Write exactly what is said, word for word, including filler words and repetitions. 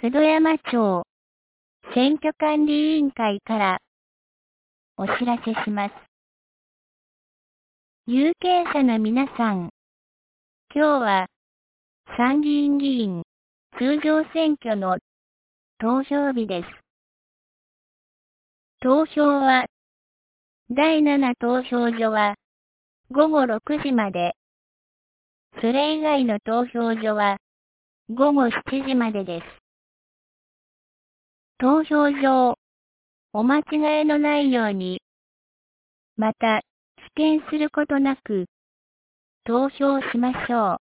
九度山町選挙管理委員会からお知らせします。有権者の皆さん、今日は参議院議員通常選挙の投票日です。投票はだいなな投票所はごごろくじまで、それ以外の投票所はごごしちじまでです。投票所、お間違いのないように、また、棄権することなく、投票しましょう。